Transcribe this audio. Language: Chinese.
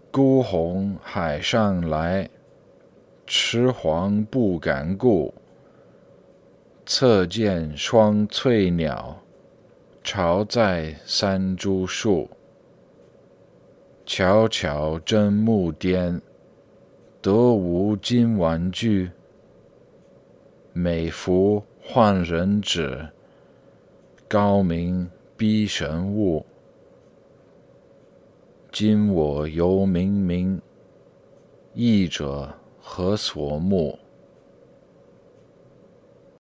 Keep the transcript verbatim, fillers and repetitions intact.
孤鸿海上来，雌黄不敢顾。侧见双翠鸟，巢在三株树。悄悄真木颠，得无金玩具。美服换人指，高明逼神物。今我犹冥冥，译者何所目？